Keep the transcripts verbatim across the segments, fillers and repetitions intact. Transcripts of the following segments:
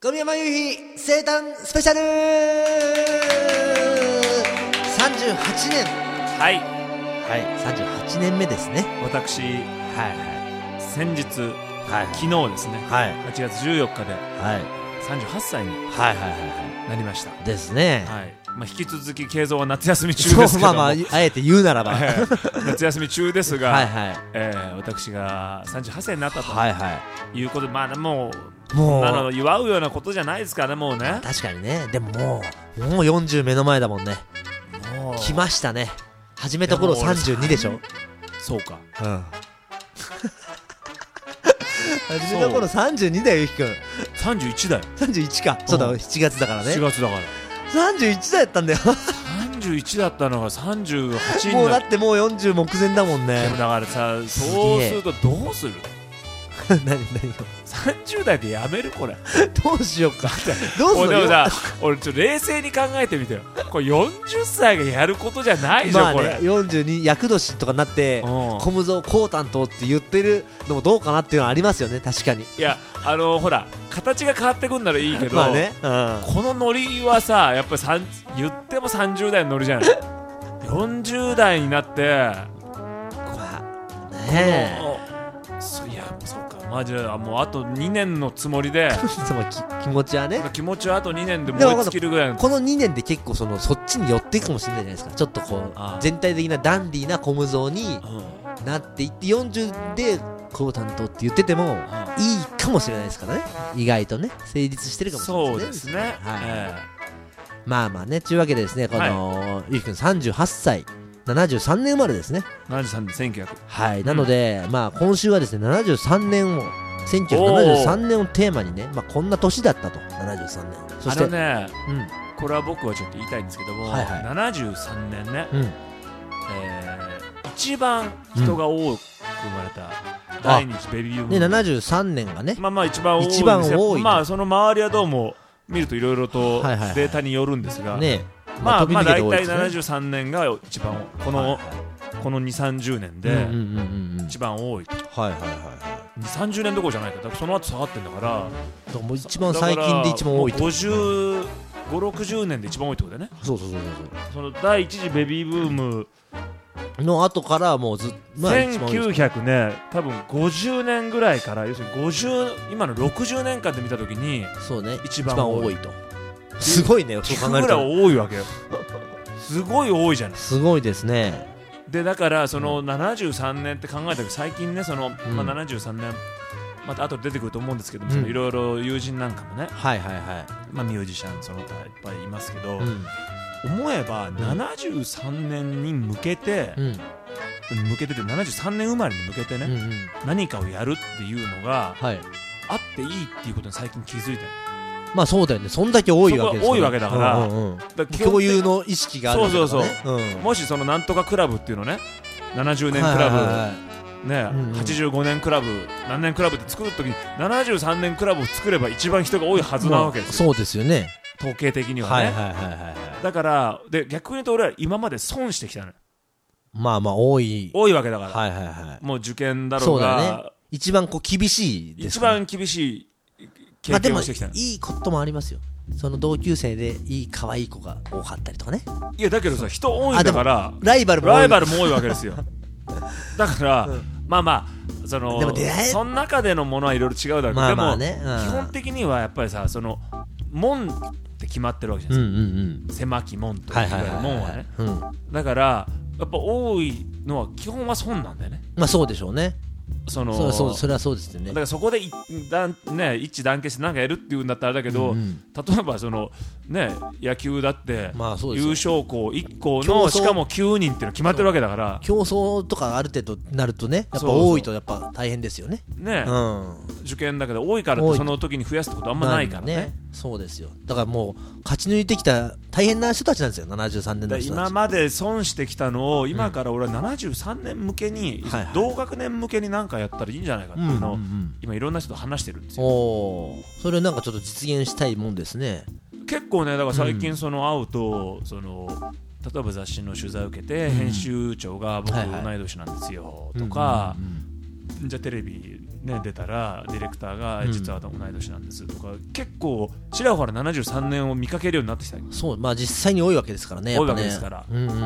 小宮山由依生誕スペシャルさんじゅうはちねん、 はいはい、さんじゅうはちねんめですね。 私、 はいはい先日、 はい、 昨日ですね、 はいはちがつじゅうよっかではいさんじゅうはっさいにはいはいはいなりました。 ですね。 はい、まあ、引き続き慶三は夏休み中ですけども、 まあまああえて言うならば夏休み中ですが、 はいはい、 えー、私がさんじゅうはっさいになったと、 はいはいうことで、まあもうもうあの祝うようなことじゃないですからね、もうね。 確かにね。でももうもうよんじゅう目の前だもんね。 もう来ましたね。始めた頃さんじゅうにでしょ。 そうか、 うん始めた頃さんじゅうにだよ、ゆきくん。 さんじゅういちだよ。 さんじゅういちか。そうだ、しちがつだからね。 しちがつだからさんじゅういちだやったんだよさんじゅういちだったのがさんじゅうはちになもうだってもうよんじゅう目前だもんね。 でもだからさ、そうするとどうする何何をさんじゅう代でやめるこれどうしようかどうするの俺でもさ、俺ちょっと冷静に考えてみてよ。これよんじゅっさいがやることじゃないじゃん、 まあね、 これ。 よんじゅうに厄年とかなってうん小無造高担当って言ってるのもどうかなっていうのはありますよね。確かに。 いや、あのー、ほら形が変わってくんならいいけど、 まあね、うん、 このノリはさ、やっぱりさん言ってもさんじゅう代のノリじゃないよんじゅう代になってまあねえそいやそうか、まあじゃあもうあとにねんのつもりでそのき気持ちはね。 気持ちはあとにねんで燃え尽きるぐらいの。 このにねんで結構そのそっちに寄っていくかもしれないじゃないですか。ちょっとこうああ全体的なダンディーな小無造にうんなっていってよんじゅうで高担当って言っててもうんいいかもしれないですからね。意外とね成立してるかもしれないそうでね。 ですすね、 はいえまあまあね、というわけでですね、この、ゆうきくんさんじゅうはっさい、ななじゅうさんねん生まれですね。 えななじゅうさんねんせんきゅうひゃくはい、なので、まあ今週はですね、ななじゅうさんねんを、せんきゅうひゃくななじゅうさんねんをテーマにね、まあこんな年だったと、ななじゅうさんねん。そして、 あのね、 うん、 これは僕はちょっと言いたいんですけども、 はいはいななじゅうさんねんね、 うん、 えー、一番人が多く生まれた第二次ベビーブーム、 で、ななじゅうさんねんがね、 まあまあ一番多いんですよ。 一番多いまあその周りはどうも見るといろいろとはいはいはいデータによるんですが、 ね、 まあ飛びまあ大体抜けて多いですねななじゅうさんねんが一番多い、この、 はいはいこのにじゅう、さんじゅうねんでうんうんうんうん一番多いと。 はいはいはいはにじゅう、さんじゅうねんどころじゃないから、だからその後下がってんだから、 い。だからもう一番最近で一番多いと。 ごじゅうご、ろくじゅうねんで一番多いってことだよね。 そうそうそうその第一次ベビーブーム、 そう。の後からもうずっと、まあ一番多いですせんきゅうひゃくね、多分ごじゅうねんぐらいから、要するにごじゅう、今のろくじゅうねんかんで見たときにそうね、 一番多い多いと。すごいね、そう考えるぐらいと。 多いわけよ。すごい多いじゃない。 すごいですね。 でだからそのななじゅうさんねんって考えたけど、最近ね、その、 うんまあ、ななじゅうさんねんまた後で出てくると思うんですけども、 うんそのいろいろ友人なんかもね、 はいはいはまあ、ミュージシャンその他いっぱいいますけど、 い。うん。 思えばななじゅうさんねんに向けて、 うん。 向けててななじゅうさんねん生まれに向けてね、 うんうん。 何かをやるっていうのがはい。 あっていいっていうことに最近気づいたよ。 まあそうだよね。そんだけ多いわけですよね。 そこが多いわけだからうんうんうんだから基本共有の意識があるわけだからそうね。 そううん。 もしそのなんとかクラブっていうのね、ななじゅうねんクラブ、 はいはいはいね、 うんうんはちじゅうごねんクラブ、何年クラブって作るときにななじゅうさんねんクラブを作れば一番人が多いはずなわけですよ、 まあそうですよね。 統計的にはね、 はいはいはいはいはい。 だからで逆に言うと俺は今まで損してきたのよ。 まあまあ多い。 多いわけだから、 はいはいはもう受験だい。 ろそううだが、 よね。一番こう厳しいです一から。 番厳しい経まあでも験をしてきたの、 いいこともありますよ。その同級生でいい可愛い子が多かったりとかね。 いやだけどさ、人多いんだからライバルも多い。 ライバルも多いわけですよだから、 うんまあまあそのでも出会えその中でのものはいろいろ違うだろうけど、 まあまあね。 でも基本的にはやっぱりさ、その門って決まってるわけじゃうなんいうんですか、 うん。 狭き門といわれるはいはいはい門はね。 うん。 だからやっぱ多いのは基本は損なんだよね。 まあそうでしょうね。 そのそうそう、それはそうですよねだか。らそこでいだん、ね、一致団結して何かやるっていうんだったらあれだけど、 うんうん例えばその、ね、野球だって、 まあそうですよ優勝校いっ校競争のしかもきゅうにんっていうの決まってるわけだから、 競争とかある程度なるとね、やっぱそうそう多いとやっぱ大変ですよね。 ねうん。 受験だけど多いからっ多いてその時に増やすってことあんまないからね。 そうですよ。だからもう勝ち抜いてきた大変な人たちなんですよ。ななじゅうさんねんだの人たち。 今まで損してきたのを今から俺はななじゅうさんねん向けに、 はいはい同学年向けに何かやったらいいんじゃないかっていうのを、 うんうんうん今いろんな人と話してるんですよ。 おー、それをなんかちょっと実現したいもんですね。 結構ね、だから最うん近その会うと、その例えば雑誌の取材を受けて、編集長が僕はいはい同い年なんですよとか、 うんうんうんじゃあテレビ、ね、出たらディレクターが、 うん、 実は同い年なんですとか結構ちらほらななじゅうさんねんを見かけるようになってきた。 そう、まあ実際に多いわけですからね。やっぱね、 多いわけですから、 うんうんうん、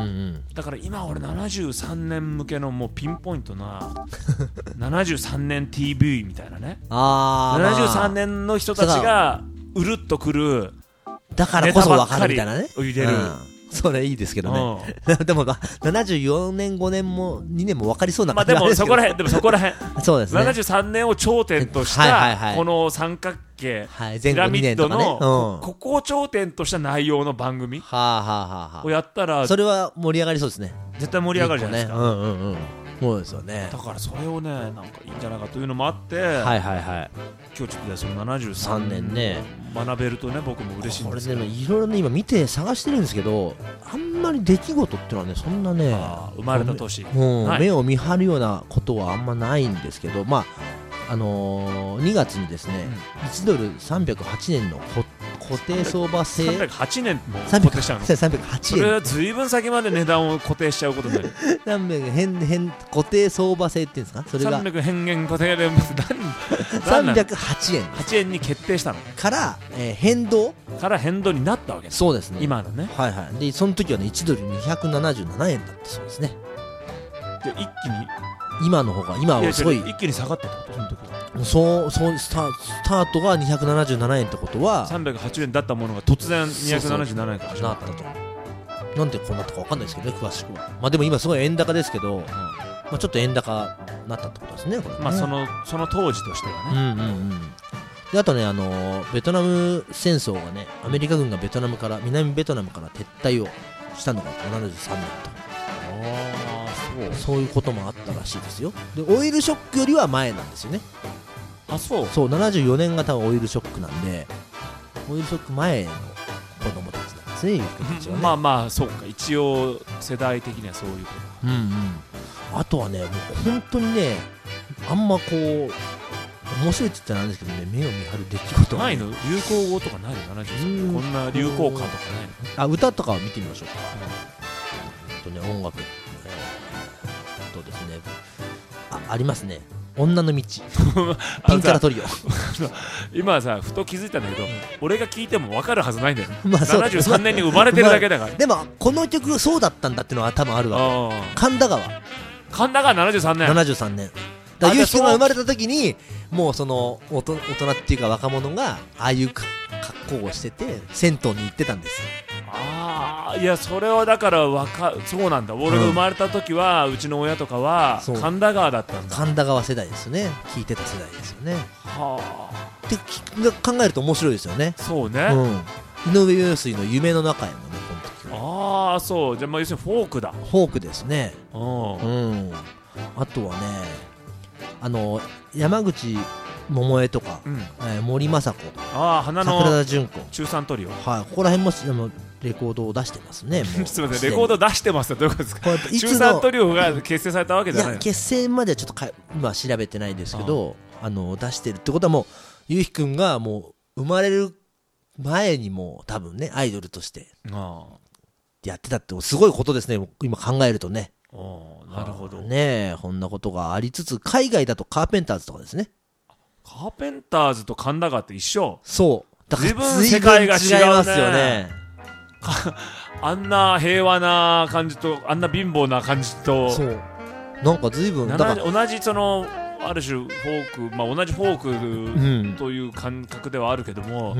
だから今俺ななじゅうさんねん向けのもうピンポイントなななじゅうさんねん ティーブイ みたいなね、 あななじゅうさんねんの人たちがうるっとくるだからこそ分かるみたいなね、 入れる、うん、 それいいですけどね、うん、でもななじゅうよねんごねんもにねんも分かりそうな感じなんですけど、まあ、でもそこら辺でもそこら辺そうですね、 ななじゅうさんねんを頂点とした、はいはいはい、この三角形、はい、ピラミッドの、ね、うん、ここを頂点とした内容の番組をやったら、 それは盛り上がりそうですね。 絶対盛り上がるじゃないですか、ね、うんうんうん、 そうですよね。 だからそれをねなんかいいんじゃないかというのもあって、はいはいはい、 今日ちょっとそのななじゅうさんねんね学べるとね僕も嬉しいんですけど、 これでもいろいろね今見て探してるんですけど、あんまり出来事っていうのはねそんなね、 生まれた年、 うん、目を見張るようなことはあんまないんですけど、まああのー、にがつにですね、うん、いちドルさんびゃくはちねんの固定相場制さんびゃくはちねんも固定したのさんびゃくはちえん、 それはずいぶん先まで値段を固定しちゃうことになるさんびゃく変変固定相場制っていうんですか、それがさんびゃく変減固定でさんびゃくはちえんはちえんに決定したのから、えー、変動から変動になったわけです。 そうですね、 今のね、 はいはい、でその時はねいちドルにひゃくななじゅうななえんだったそうですね。 で一気に今の方が今はすごい一気に下がったってこと、その時はそうそうスタ、スタートがにひゃくななじゅうななえんってことはさんびゃくはちえんだったものが突然にひゃくななじゅうななえんから始まったと。 なんでこうなったか分かんないですけどね、詳しくは。まあでも今すごい円高ですけど、うん、まあ、ちょっと円高になったってことですね、これね。 まあそのその当時としてはね、 うんうんうん、であとね、あのー、ベトナム戦争がね、アメリカ軍がベトナムから南ベトナムから撤退をしたのがななじゅうさんねんと。そうそういうこともあったらしいですよ。でオイルショックよりは前なんですよね。 あ、そうそうななじゅうよねんが多分オイルショックなんで、オイルショック前の子供たちなんですね、いう人たちはね。 まあまあそうか、一応世代的にはそういうこと、 うんうん、あとはねもう本当にねあんまこう面白いって言ったらなんですけどね、目を見張る出来事は、ね、 ないの？流行語とかないの？ななじゅうさんねんこんな流行歌とかないの？ あ、歌とかを見てみましょうか。うん、とね音楽、えー、とですね あ, ありますね。女の道ピンからトリオ今さふと気づいたんだけど、うん、俺が聞いても分かるはずないんだよ、まあ、ななじゅうさんねんに生まれてるだけだから、まあ、 でもこの曲そうだったんだっていうのは多分あるわけ。神田川神田川ななじゅうさんねんななじゅうさんねんだからゆうきくんが生まれた時にもうその大人っていうか若者がああいう格好をしてて銭湯に行ってたんですよ。 ああ、いやそれはだからわかそうなんだ。俺が生まれた時は、うん、うちの親とかは神田川だったんだ。 神田川世代ですよね。聞いてた世代ですよね。 はあ。 って考えると面白いですよね。 そうね、 うん、井上陽水の夢の中へもね、この時は。ああ、そう。じゃあまあ要するにフォークだ。 フォークですね。 うん、 うん、あとはね、あの山口百恵とか、うん、えー、森昌子、 ああ、花の桜田淳子、 中さんトリオ、 はい、ここら辺もあのレコードを出してますね。もうすみません、レコード出してますってどういうことですか。中さんトリオが結成されたわけじゃない。いや、 結成まではちょっとか今調べてないですけど、ああの出してるってことはもうゆうひくんがもう生まれる前にもう多分ねアイドルとしてやってたってすごいことですね、今考えるとね。 あ、なるほどね。こんなことがありつつ、海外だとカーペンターズとかですね。 カーペンターズと神田川って一緒。 そうだから随分世界が違う、ね、 違いますよね。 あんな平和な感じとあんな貧乏な感じと、 そうなんか随分だから同じそのある種フォーク、まあ、同じフォークという感覚ではあるけども、うん、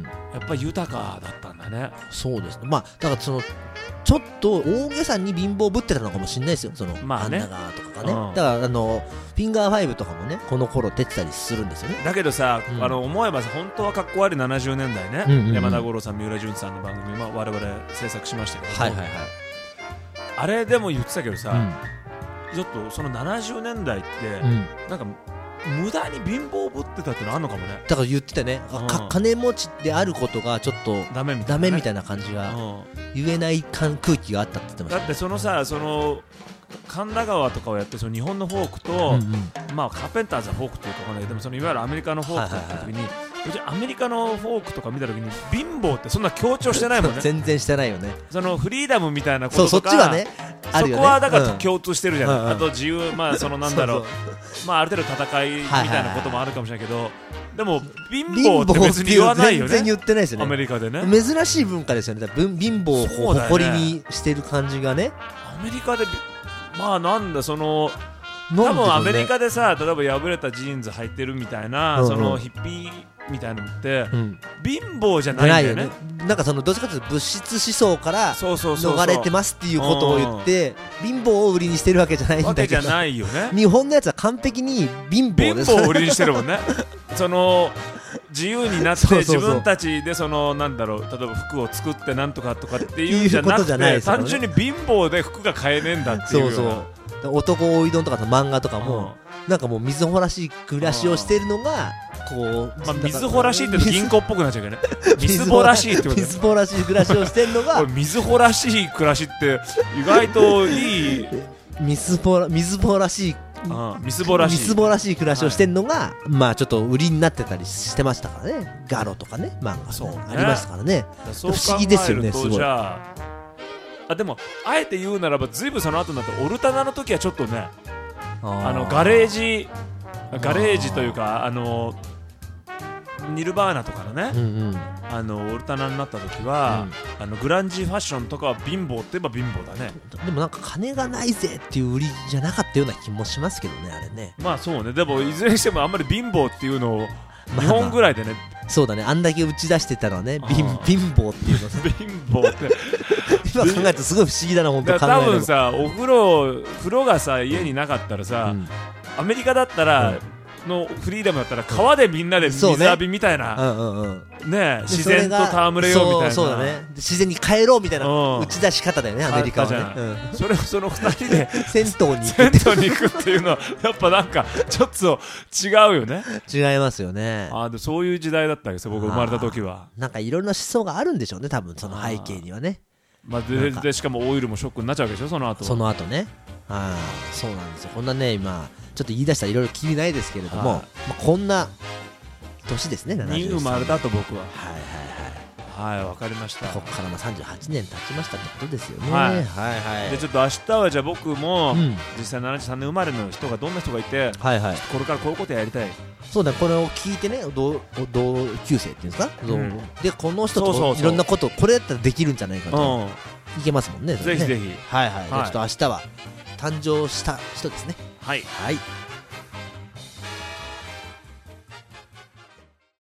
やっぱり豊かだったんだね。 そうですね。まあだからそのちょっと大げさに貧乏ぶってたのかもしれないですよ、そのまあね、 神田川とかがね、うん、だからあのフィンガーファイブとかもねこの頃出てたりするんですよね。 だけどさ、うん、あの思えばさ本当はかっこ悪いななじゅうねんだいね、うんうんうん、山田五郎さん、三浦淳さんの番組、まあ、我々制作しましたけど、はいはいはい、あれでも言ってたけどさ、うん、ちょっとそのななじゅうねんだいって、うん、なんか無駄に貧乏ぶってたってのあんのかもね。 だから言ってたね、うん、か金持ちであることがちょっとダメみたいな、ね、ダメみたいな感じが、うん、言えない空気があったって言ってました、ね、 だってそのさその神田川とかをやってその日本のフォークと、うんうん、まあカーペンターズはフォークというかわかんないけど、でもそのいわゆるアメリカのフォークとかの時に、はいはいはい、アメリカのフォークとか見た時に貧乏ってそんな強調してないもんね。 全然してないよね。 そのフリーダムみたいなこととか、 そうそっちはねあるよね、 そこはだから共通してるじゃない、 うんうん、 あと自由、まあそのなんだろうそうそう、 まあある程度戦いみたいなこともあるかもしれないけど、でも貧乏って別に言わないよね、 全然言ってないですよね、 アメリカでね。 珍しい文化ですよね、だから貧乏をこう誇りにしてる感じがね。 アメリカでまあなんだその多分アメリカでさ、例えば破れたジーンズ履いてるみたいな、うんうん、そのヒッピーみたいなのって、うん、貧乏じゃないんだよね。 よね、なんかそのどっちかというと物質思想から逃れてますっていうことを言って貧乏を売りにしてるわけじゃないんだけど、 わけじゃないよね。 日本のやつは完璧に貧乏です。 貧乏を売りにしてるもんねその自由になって自分たちでそのなんだろう、例えば服を作ってなんとかとかっていうんじゃなくて、ね、単純に貧乏で服が買えねえんだっていうような。そうそう、 男おいどんとかの漫画とかも、うん、なんかもうみずほらしい暮らしをしてるのがこう、 まあ、みずほらしいって銀行っぽくなっちゃうけどねみずほらしいってことみずほらしい暮らしをしてるのがみずほらしい暮らしって意外といいみずほらみずほらしいみすぼらしいみすぼらしい暮らしをしてるのが、はい、まあちょっと売りになってたりしてましたからね。ガロとかね、漫画、ね、ありましたからね。不思議ですよね、すごい。じゃあでもあえて言うならば、ずいぶんその後になってオルタナの時はちょっとね、あのガレージガレージというか、あのニルバーナとかのね、うんうん、あのオルタナになった時は、うん、あのグランジファッションとかは貧乏って言えば貧乏だね。 でもなんか金がないぜっていう売りじゃなかったような気もしますけどね、あれね。 まあそうね。でもいずれにしてもあんまり貧乏っていうのを日本ぐらいでね、まあまあ、そうだね、あんだけ打ち出してたのはね、貧乏っていうの貧乏って今考えるとすごい不思議だな、本当。 多分さ、お風呂風呂がさ家になかったらさ、うん、アメリカだったら、うんのフリーダムだったら川でみんなで水浴びみたいな、ね、自然と戯れようみたいな、 そうだね、自然に帰ろうみたいな打ち出し方だよね、アメリカはね。 それをそのふたりで銭湯に銭湯に行くっていうのはやっぱなんかちょっと違うよね。 違いますよね。 あでそういう時代だったわけですよ、僕生まれた時は。 なんかいろんな思想があるんでしょうね、多分その背景にはね。 まあ、ででしかもオイルもショックになっちゃうわけでしょ、その後その後ね。あそうなんですよ。こんなね、今ちょっと言い出したらいろいろきりないですけれども、まあ、こんな年ですね、ななじゅうさんに生まれたと僕は。 はいはいはい、わかりました。 ここからまあさんじゅうはちねん経ちましたってことですよね。 はい、 はいはい。 でちょっと明日はじゃあ僕も、うん、実際ななじゅうさんねん生まれの人がどんな人がいて、はいはい、これからこういうことやりたい。 そうだ、これを聞いてね、同同級生っていうんですか、うん、でこの人といろんなことこれだったらできるんじゃないかと、うん、いけますもんね。 ぜひぜひ。 はいはい。じゃあちょっと明日は誕生した人ですね。 はい。 はい。